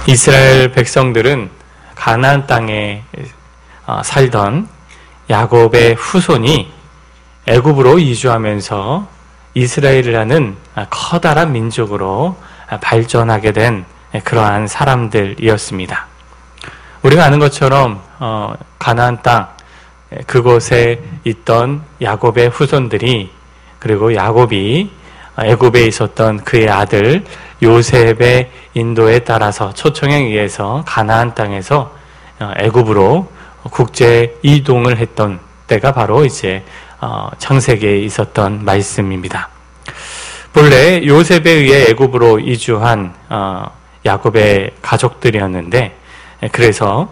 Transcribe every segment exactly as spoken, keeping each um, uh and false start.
이스라엘 백성들은 가나안 땅에 살던 야곱의 후손이 애굽으로 이주하면서 이스라엘이라는 커다란 민족으로 발전하게 된 그러한 사람들이었습니다. 우리가 아는 것처럼 가나안 땅 그곳에 있던 야곱의 후손들이, 그리고 야곱이 애굽에 있었던 그의 아들 요셉의 인도에 따라서 초청에 의해서 가나안 땅에서 애굽으로 국제 이동을 했던 때가 바로 이제 창세기에 있었던 말씀입니다. 본래 요셉에 의해 애굽으로 이주한 야곱의 가족들이었는데, 그래서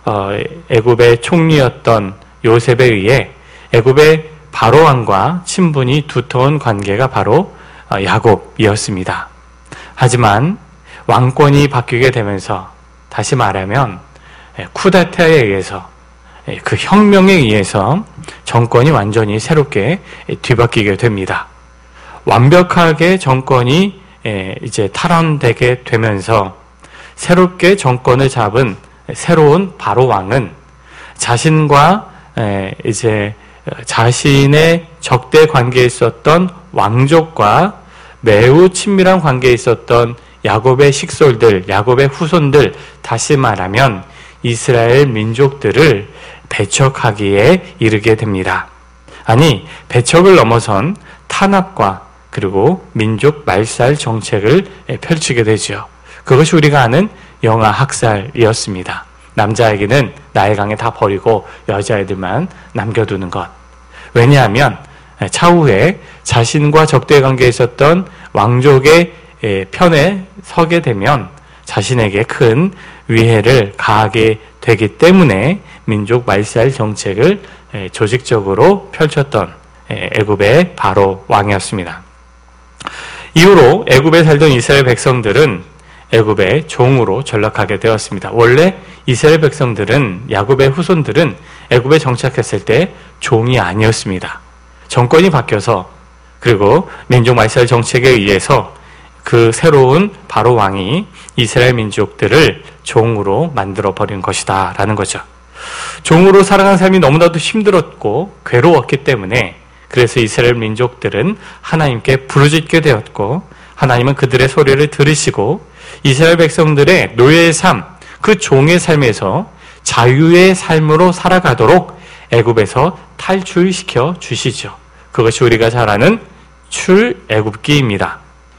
애굽의 총리였던 요셉에 의해 애굽의 바로 왕과 친분이 두터운 관계가 바로 야곱이었습니다. 하지만 왕권이 바뀌게 되면서, 다시 말하면 쿠데타에 의해서, 그 혁명에 의해서 정권이 완전히 새롭게 뒤바뀌게 됩니다. 완벽하게 정권이 이제 탈환되게 되면서 새롭게 정권을 잡은 새로운 바로 왕은 자신과 이제 자신의 적대 관계에 있었던 왕족과 매우 친밀한 관계에 있었던 야곱의 식솔들, 야곱의 후손들, 다시 말하면 이스라엘 민족들을 배척하기에 이르게 됩니다. 아니, 배척을 넘어선 탄압과 그리고 민족 말살 정책을 펼치게 되죠. 그것이 우리가 아는 영아 학살이었습니다. 남자에게는 나일강에 다 버리고 여자애들만 남겨두는 것. 왜냐하면 차후에 자신과 적대 관계에 있었던 왕족의 편에 서게 되면 자신에게 큰 위해를 가하게 되기 때문에 민족 말살 정책을 조직적으로 펼쳤던 애굽의 바로 왕이었습니다. 이후로 애굽에 살던 이스라엘 백성들은 애굽의 종으로 전락하게 되었습니다. 원래 이스라엘 백성들은, 야곱의 후손들은 애굽에 정착했을 때 종이 아니었습니다. 정권이 바뀌어서, 그리고 민족 말살 정책에 의해서 그 새로운 바로 왕이 이스라엘 민족들을 종으로 만들어 버린 것이다 라는 거죠. 종으로 살아간 삶이 너무나도 힘들었고 괴로웠기 때문에, 그래서 이스라엘 민족들은 하나님께 부르짖게 되었고, 하나님은 그들의 소리를 들으시고 이스라엘 백성들의 노예의 삶, 그 종의 삶에서 자유의 삶으로 살아가도록 애굽에서 탈출시켜 주시죠. 그것이 우리가 잘 아는 출애굽기입니다.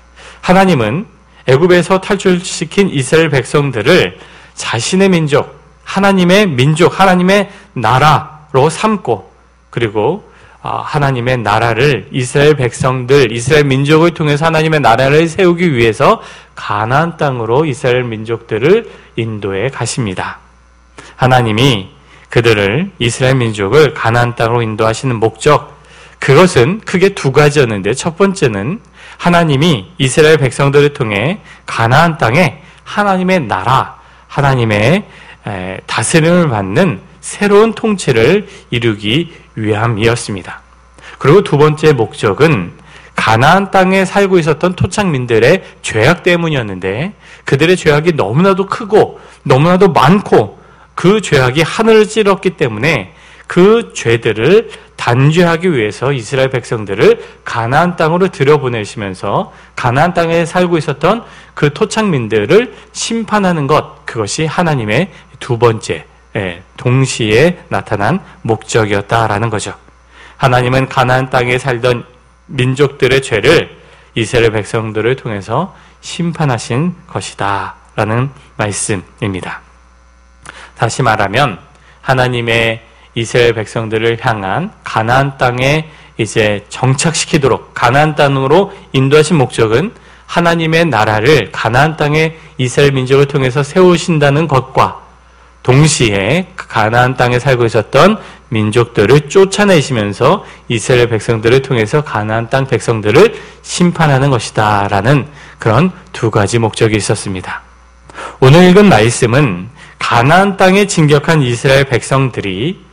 하나님은 애굽에서 탈출시킨 이스라엘 백성들을 자신의 민족, 하나님의 민족, 하나님의 나라로 삼고, 그리고 하나님의 나라를, 이스라엘 백성들, 이스라엘 민족을 통해서 하나님의 나라를 세우기 위해서 가나안 땅으로 이스라엘 민족들을 인도해 가십니다. 하나님이 그들을, 이스라엘 민족을 가나안 땅으로 인도하시는 목적, 그것은 크게 두 가지였는데, 첫 번째는 하나님이 이스라엘 백성들을 통해 가나안 땅에 하나님의 나라, 하나님의 다스림을 받는 새로운 통치를 이루기 위함이었습니다. 그리고 두 번째 목적은 가나안 땅에 살고 있었던 토착민들의 죄악 때문이었는데, 그들의 죄악이 너무나도 크고 너무나도 많고 그 죄악이 하늘을 찌렀기 때문에 그 죄들을 단죄하기 위해서 이스라엘 백성들을 가나안 땅으로 들여보내시면서 가나안 땅에 살고 있었던 그 토착민들을 심판하는 것, 그것이 하나님의 두 번째, 동시에 나타난 목적이었다라는 거죠. 하나님은 가나안 땅에 살던 민족들의 죄를 이스라엘 백성들을 통해서 심판하신 것이다 라는 말씀입니다. 다시 말하면 하나님의 이스라엘 백성들을 향한 가나안 땅에 이제 정착시키도록 가나안 땅으로 인도하신 목적은 하나님의 나라를 가나안 땅에 이스라엘 민족을 통해서 세우신다는 것과 동시에 가나안 땅에 살고 있었던 민족들을 쫓아내시면서 이스라엘 백성들을 통해서 가나안 땅 백성들을 심판하는 것이다 라는 그런 두 가지 목적이 있었습니다. 오늘 읽은 말씀은 가나안 땅에 진격한 이스라엘 백성들이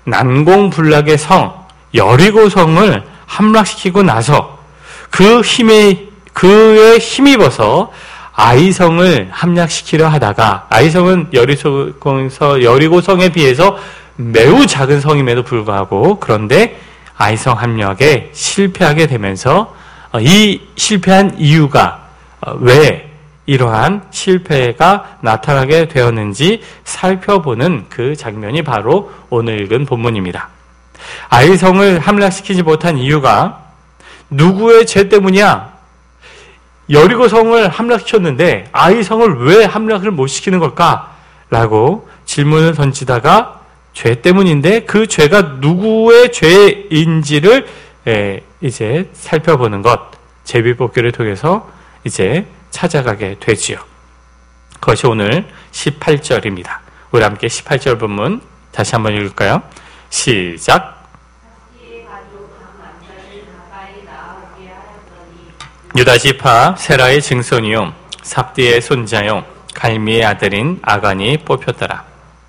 난공불락의 성 여리고 성을 함락시키고 나서 그 힘에 그에 힘입어서 아이성을 함락시키려 하다가, 아이성은 여리고성, 여리고성에 비해서 매우 작은 성임에도 불구하고, 그런데 아이성 함락에 실패하게 되면서 이 실패한 이유가 왜 이러한 실패가 나타나게 되었는지 살펴보는 그 장면이 바로 오늘 읽은 본문입니다. 아이성을 함락시키지 못한 이유가 누구의 죄 때문이야? 여리고성을 함락시켰는데 아이성을 왜 함락을 못 시키는 걸까? 라고 질문을 던지다가 죄 때문인데 그 죄가 누구의 죄인지를 이제 살펴보는 것, 제비뽑기를 통해서 이제 찾아가게 되지요. 그것이 오늘 십팔 절입니다. 우리 함께 십팔 절 본문 다시 한번 읽을까요? 시작. 유다 지파 세라의 증손이요 삽디의 손자요 갈미의 아들인 아간이 뽑혔더라.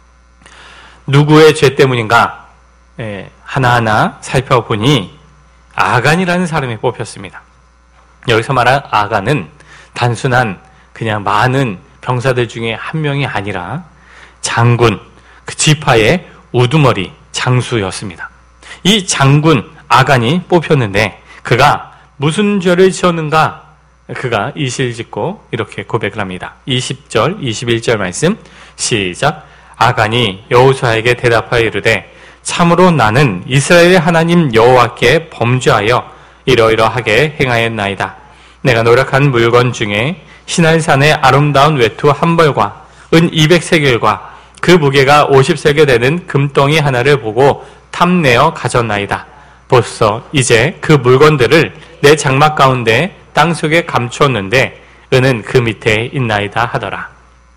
누구의 죄 때문인가? 예, 하나하나 살펴보니 아간이라는 사람이 뽑혔습니다. 여기서 말한 아간은 단순한 그냥 많은 병사들 중에 한 명이 아니라 장군, 그 지파의 우두머리 장수였습니다. 이 장군 아간이 뽑혔는데 그가 무슨 죄를 지었는가? 그가 이실짓고 이렇게 고백을 합니다. 이십 절, 이십일 절 말씀 시작. 아간이 여호수아에게 대답하여 이르되 참으로 나는 이스라엘의 하나님 여호와께 범죄하여 이러이러하게 행하였나이다. 내가 노력한 물건 중에 시날산의 아름다운 외투 한 벌과 은 이백 세겔과 그 무게가 오십 세겔 되는 금덩이 하나를 보고 탐내어 가졌나이다. 벌써 이제 그 물건들을 내 장막 가운데 땅속에 감추었는데 은은 그 밑에 있나이다 하더라.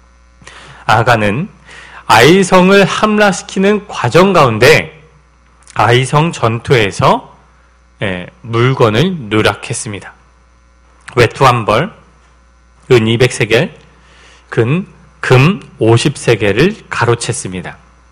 아간은 아이성을 함락시키는 과정 가운데 아이성 전투에서 물건을 누락했습니다. 외투 한 벌, 은 이백 세겔, 금, 금 오십 세겔을 가로챘습니다.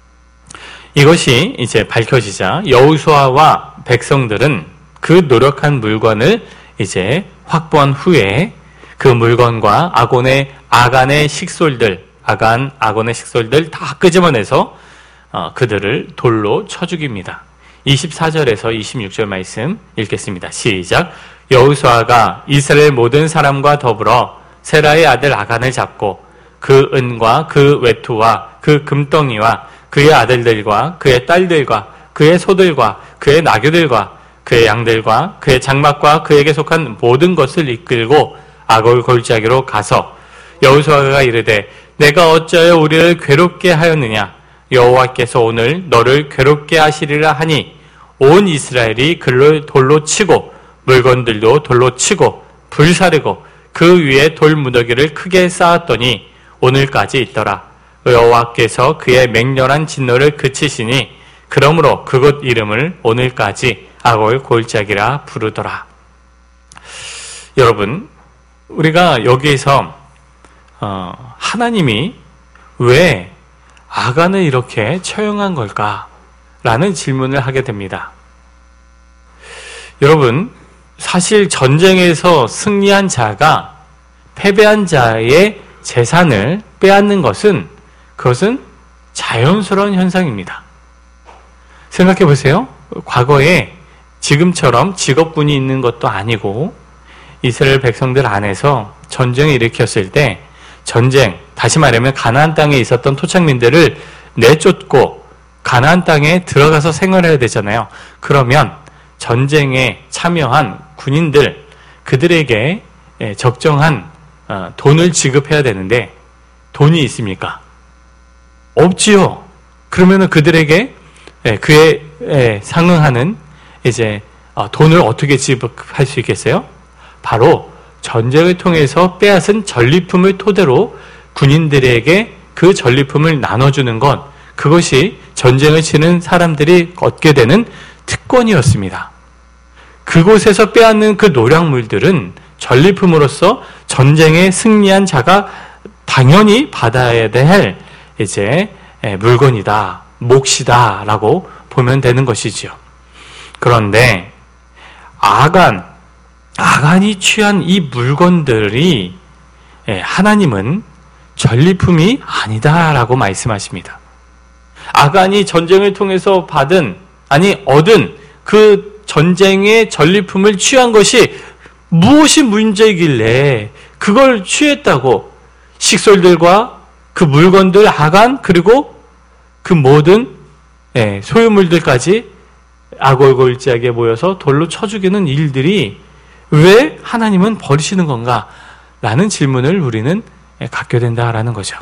이것이 이제 밝혀지자 여호수아와 백성들은 그 노력한 물건을 이제 확보한 후에 그 물건과 아곤의 아간의 식솔들, 아간, 아곤의 식솔들 다 끄집어내서 어, 그들을 돌로 쳐 죽입니다. 이십사 절에서 이십육 절 말씀 읽겠습니다. 시작. 여호수아가 이스라엘 모든 사람과 더불어 세라의 아들 아간을 잡고 그 은과 그 외투와 그 금덩이와 그의 아들들과 그의 딸들과 그의 소들과 그의 나귀들과 그의 양들과 그의 장막과 그에게 속한 모든 것을 이끌고 아골 골짜기로 가서 여호수아가 이르되 내가 어찌하여 우리를 괴롭게 하였느냐? 여호와께서 오늘 너를 괴롭게 하시리라 하니 온 이스라엘이 그를 돌로 치고 물건들도 돌로 치고 불사르고 그 위에 돌 무더기를 크게 쌓았더니 오늘까지 있더라. 여호와께서 그의 맹렬한 진노를 그치시니 그러므로 그곳 이름을 오늘까지 아골 골짜기라 부르더라. 여러분, 우리가 여기에서 어, 하나님이 왜 아간을 이렇게 처형한 걸까? 라는 질문을 하게 됩니다. 여러분, 사실 전쟁에서 승리한 자가 패배한 자의 재산을 빼앗는 것은 그것은 자연스러운 현상입니다. 생각해 보세요. 과거에 지금처럼 직업군이 있는 것도 아니고 이스라엘 백성들 안에서 전쟁을 일으켰을 때 전쟁, 다시 말하면 가나안 땅에 있었던 토착민들을 내쫓고 가나안 땅에 들어가서 생활해야 되잖아요. 그러면 전쟁에 참여한 군인들, 그들에게 적정한 돈을 지급해야 되는데 돈이 있습니까? 없지요. 그러면 그들에게 그에 상응하는 이제 돈을 어떻게 지급할 수 있겠어요? 바로 전쟁을 통해서 빼앗은 전리품을 토대로 군인들에게 그 전리품을 나눠주는 것, 그것이 전쟁을 치는 사람들이 얻게 되는 특권이었습니다. 그곳에서 빼앗는 그 노략물들은 전리품으로서 전쟁에 승리한 자가 당연히 받아야 될 이제 물건이다, 몫이다라고 보면 되는 것이지요. 그런데 아간, 아간이 취한 이 물건들이 하나님은 전리품이 아니다라고 말씀하십니다. 아간이 전쟁을 통해서 받은, 아니 얻은 그 전쟁의 전리품을 취한 것이 무엇이 문제이길래 그걸 취했다고 식솔들과 그 물건들, 아간, 그리고 그 모든 소유물들까지 아골골지하게 모여서 돌로 쳐 죽이는 일들이 왜 하나님은 버리시는 건가? 라는 질문을 우리는 갖게 된다라는 거죠.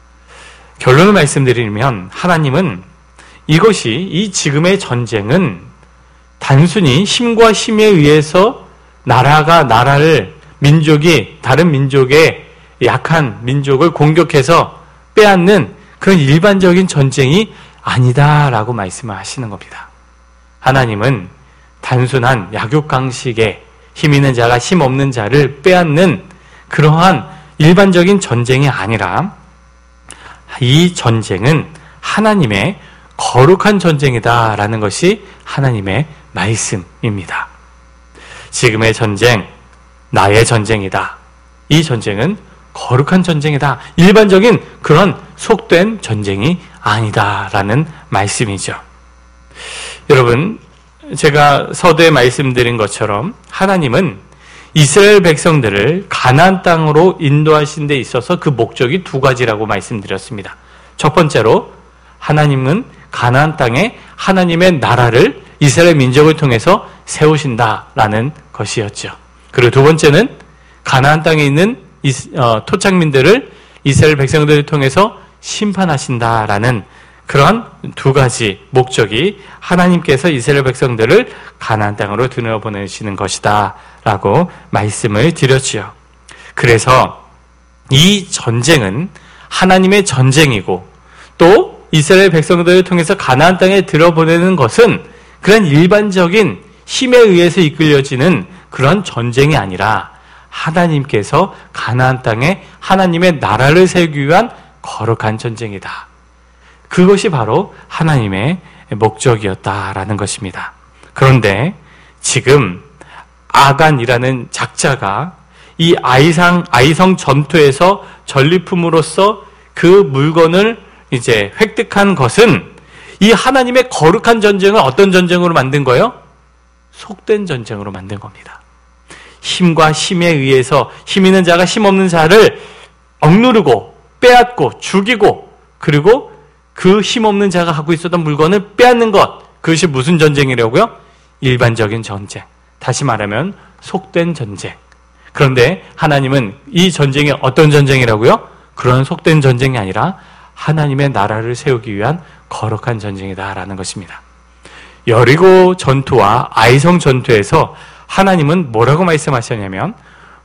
결론을 말씀드리면 하나님은 이것이, 이 지금의 전쟁은 단순히 힘과 힘에 의해서 나라가 나라를, 민족이 다른 민족의 약한 민족을 공격해서 빼앗는 그런 일반적인 전쟁이 아니다라고 말씀을 하시는 겁니다. 하나님은 단순한 약육강식에 힘 있는 자가 힘 없는 자를 빼앗는 그러한 일반적인 전쟁이 아니라 이 전쟁은 하나님의 거룩한 전쟁이다라는 것이 하나님의 말씀입니다. 지금의 전쟁, 나의 전쟁이다. 이 전쟁은 거룩한 전쟁이다. 일반적인 그런 속된 전쟁이 아니다라는 말씀이죠. 여러분, 제가 서두에 말씀드린 것처럼 하나님은 이스라엘 백성들을 가나안 땅으로 인도하신 데 있어서 그 목적이 두 가지라고 말씀드렸습니다. 첫 번째로 하나님은 가나안 땅에 하나님의 나라를 이스라엘 민족을 통해서 세우신다라는 것이었죠. 그리고 두 번째는 가나안 땅에 있는 토착민들을 이스라엘 백성들을 통해서 심판하신다라는 그러한 두 가지 목적이 하나님께서 이스라엘 백성들을 가나안 땅으로 들여보내시는 것이다 라고 말씀을 드렸지요. 그래서 이 전쟁은 하나님의 전쟁이고, 또 이스라엘 백성들을 통해서 가나안 땅에 들여보내는 것은 그런 일반적인 힘에 의해서 이끌려지는 그런 전쟁이 아니라 하나님께서 가나안 땅에 하나님의 나라를 세우기 위한 거룩한 전쟁이다. 그것이 바로 하나님의 목적이었다라는 것입니다. 그런데 지금 아간이라는 작자가 이 아이상, 아이성 전투에서 전리품으로서 그 물건을 이제 획득한 것은 이 하나님의 거룩한 전쟁을 어떤 전쟁으로 만든 거예요? 속된 전쟁으로 만든 겁니다. 힘과 힘에 의해서 힘 있는 자가 힘 없는 자를 억누르고 빼앗고 죽이고, 그리고 그 힘 없는 자가 갖고 있었던 물건을 빼앗는 것, 그것이 무슨 전쟁이라고요? 일반적인 전쟁. 다시 말하면 속된 전쟁. 그런데 하나님은 이 전쟁이 어떤 전쟁이라고요? 그런 속된 전쟁이 아니라 하나님의 나라를 세우기 위한 거룩한 전쟁이다라는 것입니다. 여리고 전투와 아이성 전투에서 하나님은 뭐라고 말씀하셨냐면,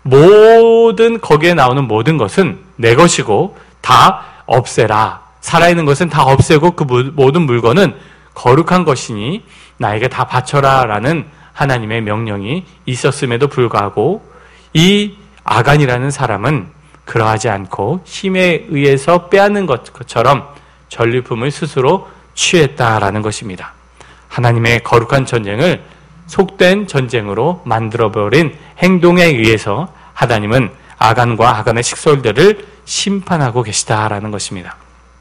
모든 거기에 나오는 모든 것은 내 것이고 다 없애라. 살아있는 것은 다 없애고 그 모든 물건은 거룩한 것이니 나에게 다 바쳐라 라는 하나님의 명령이 있었음에도 불구하고 이 아간이라는 사람은 그러하지 않고 힘에 의해서 빼앗는 것처럼 전리품을 스스로 취했다라는 것입니다. 하나님의 거룩한 전쟁을 속된 전쟁으로 만들어버린 행동에 의해서 하나님은 아간과 아간의 식솔들을 심판하고 계시다라는 것입니다.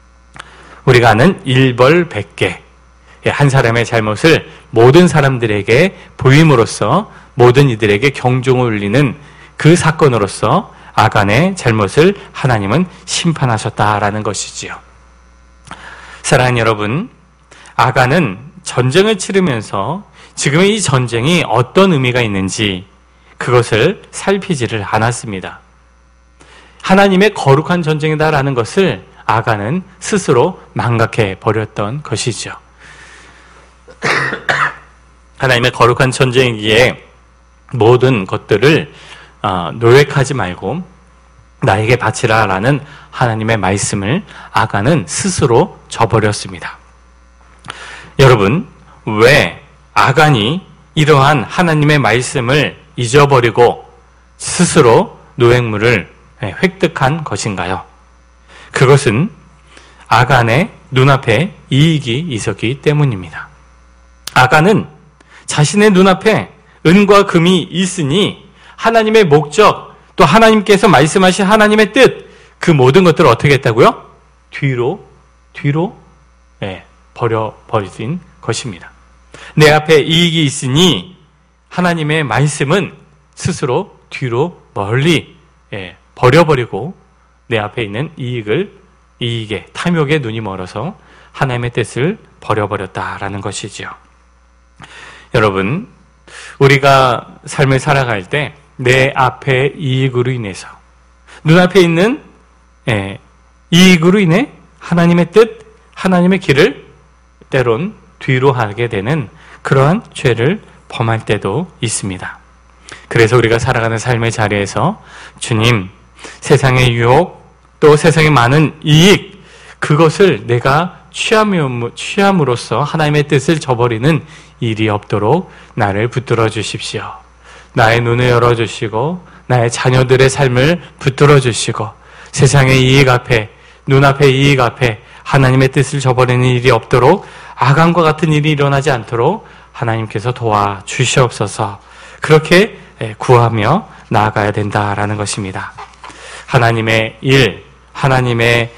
우리가 아는 일벌백계, 한 사람의 잘못을 모든 사람들에게 보임으로써 모든 이들에게 경종을 울리는 그 사건으로서 아간의 잘못을 하나님은 심판하셨다라는 것이지요. 사랑하는 여러분, 아간은 전쟁을 치르면서 지금의 이 전쟁이 어떤 의미가 있는지 그것을 살피지를 않았습니다. 하나님의 거룩한 전쟁이다라는 것을 아간은 스스로 망각해 버렸던 것이죠. 하나님의 거룩한 전쟁이기에 모든 것들을 노획하지 말고 나에게 바치라 라는 하나님의 말씀을 아간은 스스로 저버렸습니다. 여러분, 왜 아간이 이러한 하나님의 말씀을 잊어버리고 스스로 노획물을 획득한 것인가요? 그것은 아간의 눈앞에 이익이 있었기 때문입니다. 아간은 자신의 눈앞에 은과 금이 있으니 하나님의 목적, 또 하나님께서 말씀하신 하나님의 뜻, 그 모든 것들을 어떻게 했다고요? 뒤로, 뒤로 예, 버려버린 것입니다. 내 앞에 이익이 있으니 하나님의 말씀은 스스로 뒤로 멀리 예, 버려버리고 내 앞에 있는 이익을, 이익에, 탐욕에 눈이 멀어서 하나님의 뜻을 버려버렸다라는 것이지요. 여러분, 우리가 삶을 살아갈 때 내 앞에 이익으로 인해서, 눈앞에 있는 예, 이익으로 인해 하나님의 뜻, 하나님의 길을 때론 뒤로 하게 되는 그러한 죄를 범할 때도 있습니다. 그래서 우리가 살아가는 삶의 자리에서 주님, 세상의 유혹, 또 세상의 많은 이익, 그것을 내가 취함으로써 하나님의 뜻을 저버리는 일이 없도록 나를 붙들어 주십시오. 나의 눈을 열어주시고 나의 자녀들의 삶을 붙들어 주시고 세상의 이익 앞에, 눈앞의 이익 앞에 하나님의 뜻을 저버리는 일이 없도록, 아간과 같은 일이 일어나지 않도록 하나님께서 도와주시옵소서. 그렇게 구하며 나아가야 된다라는 것입니다. 하나님의 일, 하나님의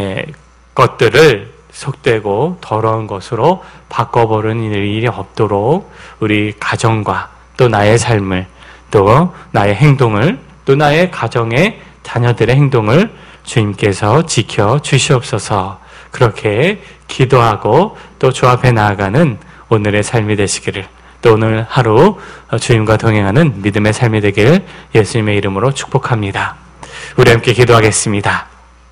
것들을 속되고 더러운 것으로 바꿔버리는 일이 없도록 우리 가정과 또 나의 삶을, 또 나의 행동을, 또 나의 가정의 자녀들의 행동을 주님께서 지켜 주시옵소서. 그렇게 기도하고 또 주 앞에 나아가는 오늘의 삶이 되시기를, 또 오늘 하루 주님과 동행하는 믿음의 삶이 되기를 예수님의 이름으로 축복합니다. 우리 함께 기도하겠습니다.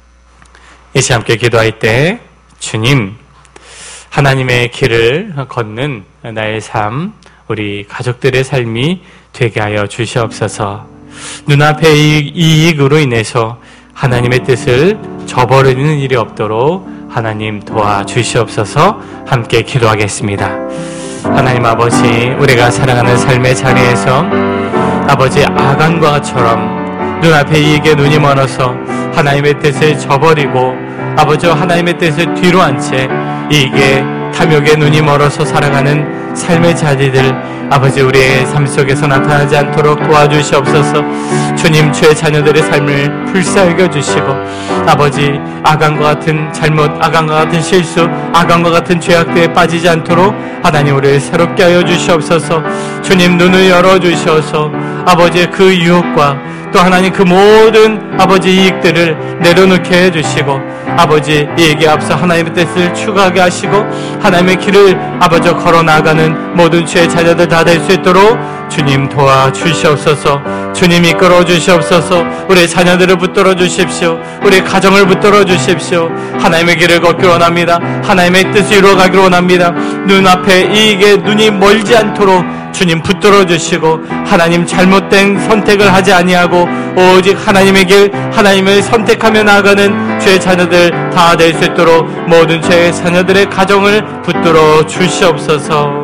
이 시간 함께 기도할 때 주님, 하나님의 길을 걷는 나의 삶, 우리 가족들의 삶이 되게 하여 주시옵소서. 눈앞의 이익으로 인해서 하나님의 뜻을 저버리는 일이 없도록 하나님 도와주시옵소서. 함께 기도하겠습니다. 하나님 아버지, 우리가 살아가는 삶의 자리에서 아버지 아간과 같처럼 눈앞의 이익에 눈이 멀어서 하나님의 뜻을 저버리고 아버지 하나님의 뜻을 뒤로 한 채 이익에, 탐욕에 눈이 멀어서 살아가는 삶의 자리들 아버지 우리의 삶 속에서 나타나지 않도록 도와주시옵소서. 주님, 주의 자녀들의 삶을 불사하게 주시고 아버지 아간과 같은 잘못, 아간과 같은 실수, 아간과 같은 죄악들에 빠지지 않도록 하나님 우리를 새롭게 하여 주시옵소서. 주님, 눈을 열어주셔서 아버지 그 유혹과 또 하나님 그 모든 아버지 이익들을 내려놓게 해주시고 아버지 이익에 앞서 하나님의 뜻을 추구하게 하시고 하나님의 길을 아버지 걸어 나가는 모든 주의 자녀들 다 될 수 있도록 주님 도와주시옵소서. 주님 이끌어 주시옵소서. 우리 자녀들을 붙들어 주십시오. 우리 가정을 붙들어 주십시오. 하나님의 길을 걷기 원합니다. 하나님의 뜻을 이루어가기를 원합니다. 눈앞에 이익에 눈이 멀지 않도록 주님 붙들어 주시고 하나님 잘못된 선택을 하지 아니하고 오직 하나님의 길, 하나님을 선택하며 나아가는 주의 자녀들 다 될 수 있도록 모든 주의 자녀들의 가정을 붙들어 주시옵소서.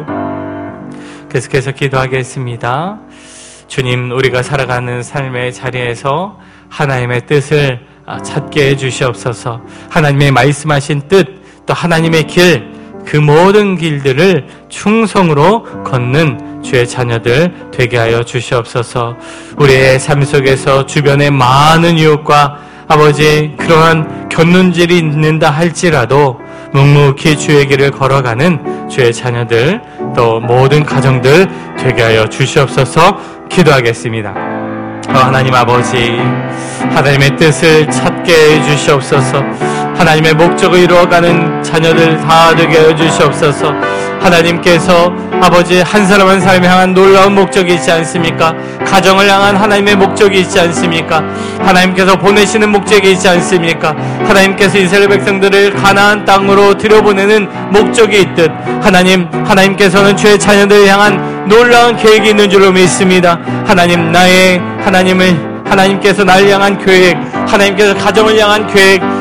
계속해서 기도하겠습니다. 주님, 우리가 살아가는 삶의 자리에서 하나님의 뜻을 찾게 해주시옵소서. 하나님의 말씀하신 뜻, 또 하나님의 길, 그 모든 길들을 충성으로 걷는 주의 자녀들 되게 하여 주시옵소서. 우리의 삶 속에서 주변의 많은 유혹과 아버지 그러한 견눈질이 있는다 할지라도 묵묵히 주의 길을 걸어가는 주의 자녀들, 또 모든 가정들 되게 하여 주시옵소서. 기도하겠습니다. 하나님 아버지, 하나님의 뜻을 찾게 해 주시옵소서. 하나님의 목적을 이루어가는 자녀들 다 되게 해 주시옵소서. 하나님께서 아버지 한 사람 한 사람을 향한 놀라운 목적이 있지 않습니까? 가정을 향한 하나님의 목적이 있지 않습니까? 하나님께서 보내시는 목적이 있지 않습니까? 하나님께서 이스라엘 백성들을 가나안 땅으로 들여보내는 목적이 있듯 하나님, 하나님께서는 주의 자녀들을 향한 놀라운 계획이 있는 줄로 믿습니다. 하나님, 나의 하나님을 하나님께서 나를 향한 계획, 하나님께서 가정을 향한 계획,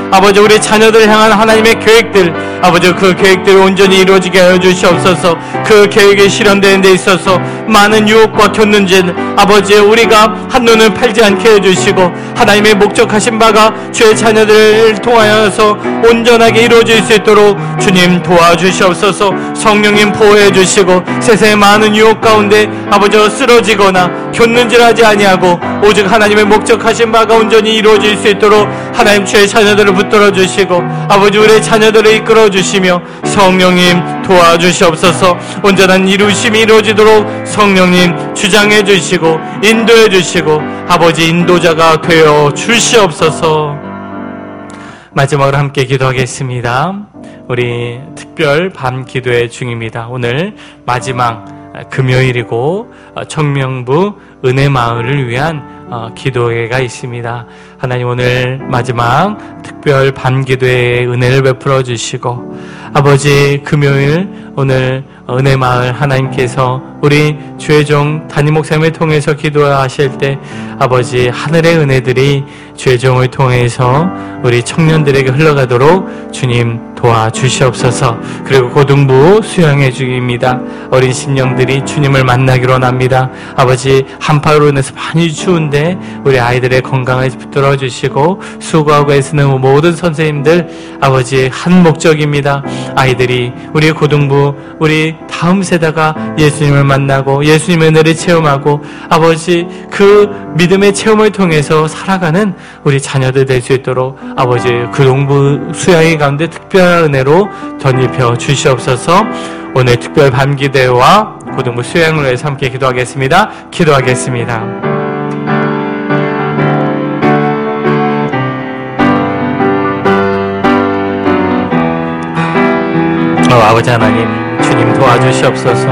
아버지 우리 자녀들을 향한 하나님의 계획들, 아버지 그 계획들을 온전히 이루어지게 하여 주시옵소서. 그 계획이 실현되는 데 있어서 많은 유혹과 곁눈질, 아버지 우리가 한눈을 팔지 않게 해주시고 하나님의 목적하신 바가 주의 자녀들을 통하여서 온전하게 이루어질 수 있도록 주님 도와주시옵소서. 성령님 보호해 주시고 세상의 많은 유혹 가운데 아버지 쓰러지거나 곁눈질하지 아니하고 오직 하나님의 목적하신 바가 온전히 이루어질 수 있도록 하나님 주의 자녀들을 붙들어 주시고 아버지 우리의 자녀들을 이끌어 주시며 성령님 도와주시옵소서. 온전한 이루심이 이루어지도록 성령님 주장해 주시고 인도해 주시고 아버지 인도자가 되어 주시옵소서. 마지막으로 함께 기도하겠습니다. 우리 특별 밤 기도회 중입니다. 오늘 마지막 금요일이고 청명부 은혜마을을 위한 기도회가 있습니다. 하나님 오늘 마지막 특별 밤 기도회의 은혜를 베풀어 주시고 아버지 금요일 오늘 은혜마을 하나님께서 우리 주의 종 담임 목사님을 통해서 기도하실 때 아버지 하늘의 은혜들이 주의 종을 통해서 우리 청년들에게 흘러가도록 주님 도와주시옵소서. 그리고 고등부 수양회 중입니다. 어린 심령들이 주님을 만나기로 원합니다. 아버지 한파로 인해서 많이 추운데 우리 아이들의 건강을 붙들어 주시고 수고하고 애쓰는 모든 선생님들 아버지 한 목적입니다. 아이들이 우리 고등부 우리 다음 세대가 예수님을 만나고 예수님의 은혜를 체험하고 아버지 그 믿음의 체험을 통해서 살아가는 우리 자녀들 될 수 있도록 아버지 그 동부 수양회 가운데 특별한 은혜로 덧입혀 주시옵소서. 오늘 특별 밤기대와 고등부 수양을 위해서 함께 기도하겠습니다. 기도하겠습니다. 어, 아버지 하나님 주님 도와주시옵소서.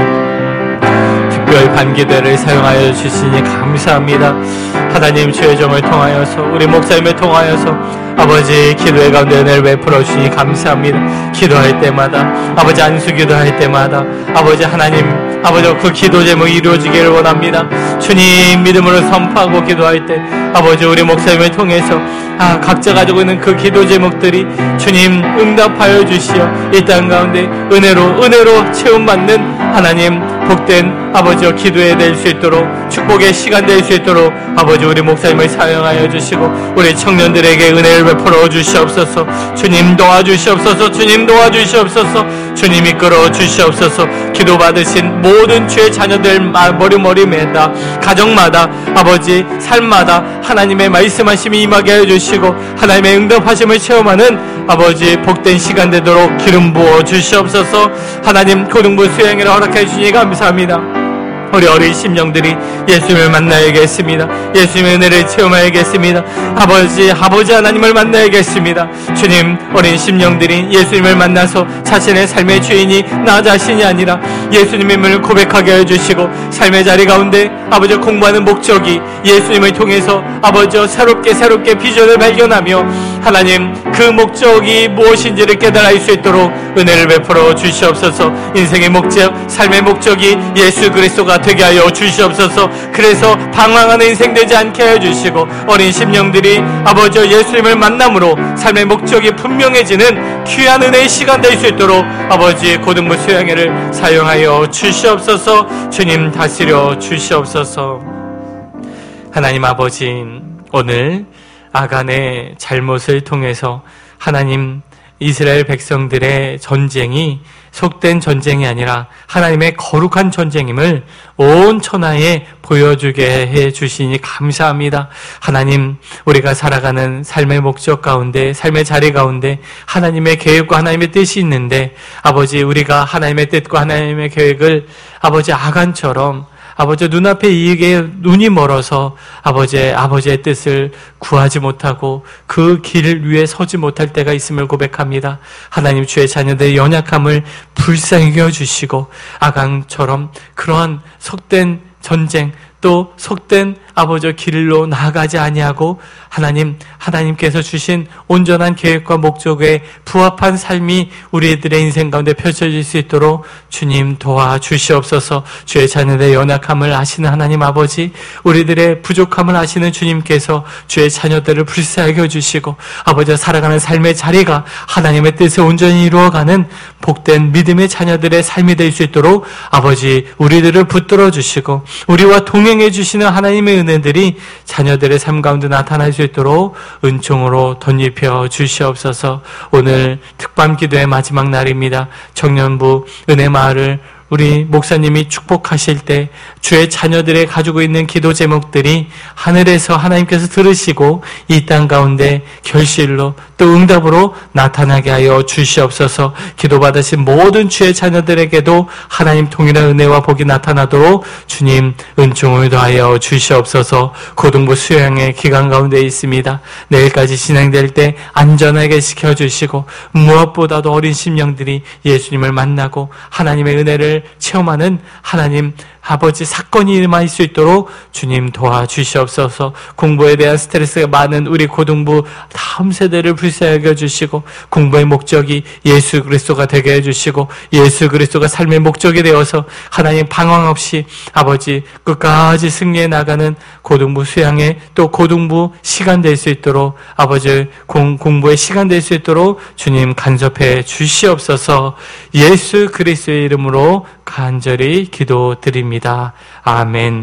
특별 밤기대를 사용하여 주시니 감사합니다. 하나님 주의 종을 통하여서 우리 목사님을 통하여서 아버지 기도의 가운데 은혜를 베풀어 주시니 감사합니다. 기도할 때마다 아버지 안수 기도할 때마다 아버지 하나님 아버지 그 기도 제목 이루어지기를 원합니다. 주님 믿음으로 선포하고 기도할 때 아버지 우리 목사님을 통해서 아 각자 가지고 있는 그 기도 제목들이 주님 응답하여 주시어 이 땅 가운데 은혜로 은혜로 체험받는 하나님 복된 아버지와 기도에 될 수 있도록 축복의 시간 될 수 있도록 아버지 우리 목사님을 사용하여 주시고 우리 청년들에게 은혜를 베풀어 주시옵소서. 주님 도와주시옵소서. 주님 도와주시옵소서. 주님 이끌어 주시옵소서. 기도 받으신 모든 주의 자녀들 머리머리마다 가정마다 아버지 삶마다 하나님의 말씀하심이 임하게 해 주시고 하나님의 응답하심을 체험하는 아버지 복된 시간 되도록 기름 부어 주시옵소서. 하나님 고등부 수행을 허락해 주시니 감사합니다. 우리 어린 심령들이 예수님을 만나야겠습니다. 예수님의 은혜를 체험해야겠습니다. 아버지 아버지 하나님을 만나야겠습니다. 주님 어린 심령들이 예수님을 만나서 자신의 삶의 주인이 나 자신이 아니라 예수님임을 고백하게 해주시고 삶의 자리 가운데 아버지 공부하는 목적이 예수님을 통해서 아버지 새롭게 새롭게 비전을 발견하며 하나님 그 목적이 무엇인지를 깨달아 알 수 있도록 은혜를 베풀어 주시옵소서. 인생의 목적 삶의 목적이 예수 그리스도가 되게 하여 주시옵소서. 그래서 방황하는 인생 되지 않게 해주시고 어린 심령들이 아버지 예수님을 만남으로 삶의 목적이 분명해지는 귀한 은혜의 시간 될 수 있도록 아버지 고등부 수양회를 사용하여 주시옵소서. 주님 다스려 주시옵소서. 하나님 아버지 오늘 아간의 잘못을 통해서 하나님 이스라엘 백성들의 전쟁이 속된 전쟁이 아니라 하나님의 거룩한 전쟁임을 온 천하에 보여주게 해 주시니 감사합니다. 하나님 우리가 살아가는 삶의 목적 가운데 삶의 자리 가운데 하나님의 계획과 하나님의 뜻이 있는데 아버지 우리가 하나님의 뜻과 하나님의 계획을 아버지 아간처럼 아버지 눈앞의 이익에 눈이 멀어서 아버지의 아버지의 뜻을 구하지 못하고 그 길 위에 서지 못할 때가 있음을 고백합니다. 하나님 주의 자녀들의 연약함을 불쌍히 여주시고 아간처럼 그러한 속된 전쟁 또 속된 아버지 길로 나아가지 아니하고 하나님, 하나님께서 주신 온전한 계획과 목적에 부합한 삶이 우리들의 인생 가운데 펼쳐질 수 있도록 주님 도와주시옵소서. 주의 자녀들의 연약함을 아시는 하나님 아버지, 우리들의 부족함을 아시는 주님께서 주의 자녀들을 불쌍히 여주시고 아버지와 살아가는 삶의 자리가 하나님의 뜻을 온전히 이루어가는 복된 믿음의 자녀들의 삶이 될 수 있도록 아버지 우리들을 붙들어 주시고 우리와 동행해 주시는 하나님의 은혜들이 자녀들의 삶 가운데 나타날 수 있도록 은총으로 덧입혀 주시옵소서. 오늘 특밤 기도의 마지막 날입니다. 청년부 은혜마을을 우리 목사님이 축복하실 때 주의 자녀들의 가지고 있는 기도 제목들이 하늘에서 하나님께서 들으시고 이 땅 가운데 결실로 또 응답으로 나타나게 하여 주시옵소서. 기도받으신 모든 주의 자녀들에게도 하나님 동일한 은혜와 복이 나타나도록 주님 은총을 더하여 주시옵소서. 고등부 수양의 기간 가운데 있습니다. 내일까지 진행될 때 안전하게 지켜주시고 무엇보다도 어린 심령들이 예수님을 만나고 하나님의 은혜를 체험하는 하나님 아버지 사건이 일어날 수 있도록 주님 도와주시옵소서. 공부에 대한 스트레스가 많은 우리 고등부 다음 세대를 불쌍히 여겨주시고 공부의 목적이 예수 그리스도가 되게 해주시고 예수 그리스도가 삶의 목적이 되어서 하나님 방황 없이 아버지 끝까지 승리해 나가는 고등부 수양에 또 고등부 시간 될 수 있도록 아버지 공, 공부의 시간 될 수 있도록 주님 간섭해 주시옵소서. 예수 그리스도의 이름으로 간절히 기도드립니다. 아멘.